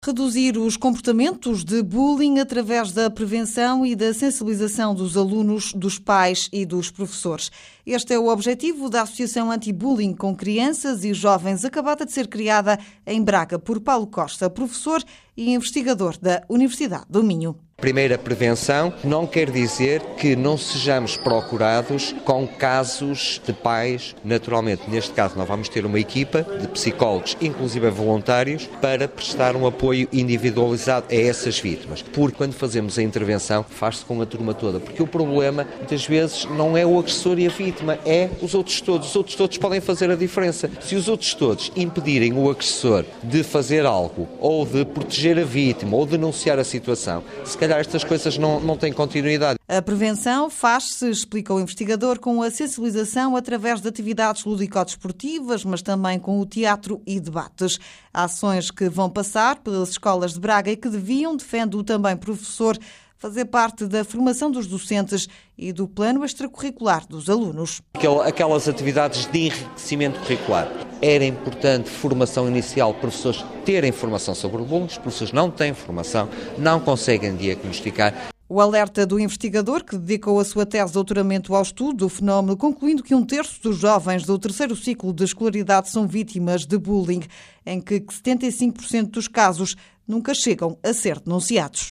Reduzir os comportamentos de bullying através da prevenção e da sensibilização dos alunos, dos pais e dos professores. Este é o objetivo da Associação Anti-Bullying com Crianças e Jovens, acabada de ser criada em Braga por Paulo Costa, professor e investigador da Universidade do Minho. Primeira prevenção não quer dizer que não sejamos procurados com casos de pais. Naturalmente, neste caso, nós vamos ter uma equipa de psicólogos, inclusive voluntários, para prestar um apoio individualizado a essas vítimas. Porque quando fazemos a intervenção, faz-se com a turma toda. Porque o problema, muitas vezes, não é o agressor e a vítima, é os outros todos. Os outros todos podem fazer a diferença. Se os outros todos impedirem o agressor de fazer algo, ou de proteger a vítima, ou denunciar a situação, se calhar estas coisas não têm continuidade. A prevenção faz-se, explica o investigador, com a sensibilização através de atividades lúdico-desportivas, mas também com o teatro e debates. Ações que vão passar pelas escolas de Braga e que deviam, defende o também professor, fazer parte da formação dos docentes e do plano extracurricular dos alunos. Aquelas atividades de enriquecimento curricular. Era importante formação inicial, professores terem formação sobre o bullying, os professores não têm formação, não conseguem diagnosticar. O alerta do investigador, que dedicou a sua tese de doutoramento ao estudo do fenómeno, concluindo que 1/3 dos jovens do terceiro ciclo de escolaridade são vítimas de bullying, em que 75% dos casos nunca chegam a ser denunciados.